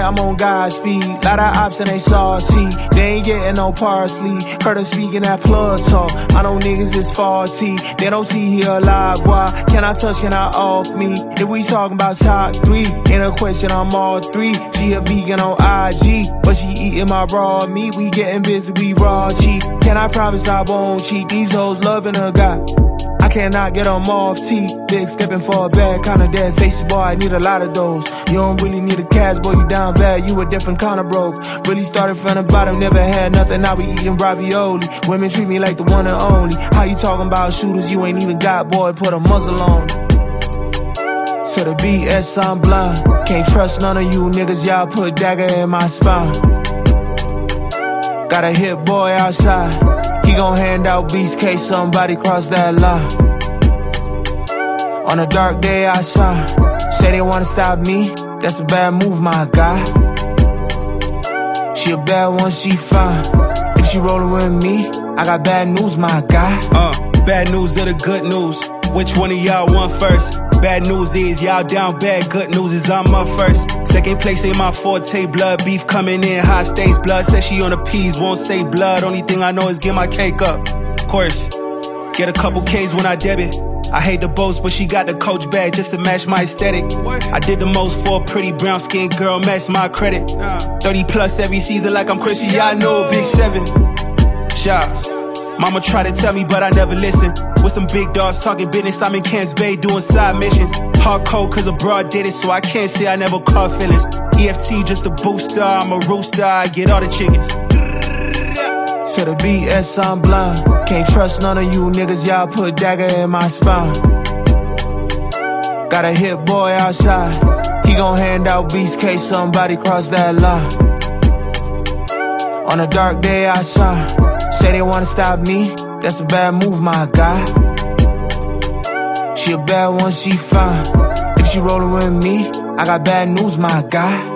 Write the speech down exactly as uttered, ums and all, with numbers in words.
yeah, I'm on God's speed. Lot of ops and they saucy. They ain't getting no parsley. Heard her speaking that plug talk. I know niggas is faulty. They don't see he alive. Why? Can I touch, can I off me? If we talking about top three, ain't a question, I'm all three. She a vegan on I G, but she eating my raw meat. We getting busy, we raw cheap. Can I promise I won't cheat? These hoes loving her guy. I cannot get them off T. Big stepping for a bag, kinda dead faces, boy, I need a lot of those. You don't really need a cash, boy, you down bad, you a different kind of broke. Really started from the bottom, never had nothing, now we eating ravioli. Women treat me like the one and only. How you talking about shooters you ain't even got, boy, put a muzzle on. To the B S, I'm blind. Can't trust none of you niggas, y'all put dagger in my spine. Got a hit boy outside. He gon' hand out beats case somebody cross that line. On a dark day outside. Say they wanna stop me. That's a bad move, my guy. She a bad one, she fine. If she rollin' with me, I got bad news, my guy. Uh, bad news or the good news? Which one of y'all want first? Bad news is y'all down bad, good news is I'm up first. Second place ain't my forte, blood beef coming in, high stakes. Blood says she on the P's, won't say blood. Only thing I know is get my cake up. Of course, get a couple K's when I debit. I hate the boast, but she got the coach bag just to match my aesthetic. I did the most for a pretty brown skinned girl, match my credit. thirty plus every season like I'm Cristiano, big seven. Shot. Mama tried to tell me, but I never listened. With some big dogs talking business, I'm in Camps Bay doing side missions. Hardcore cause a broad did it, so I can't say I never caught feelings. E F T just a booster, I'm a rooster, I get all the chickens. To the B S, I'm blind. Can't trust none of you niggas, y'all put dagger in my spine. Got a hit boy outside. He gon' hand out beats case somebody cross that line. On a dark day outside. Say they wanna stop me, that's a bad move, my guy. She a bad one, she fine. If she rollin' with me, I got bad news, my guy.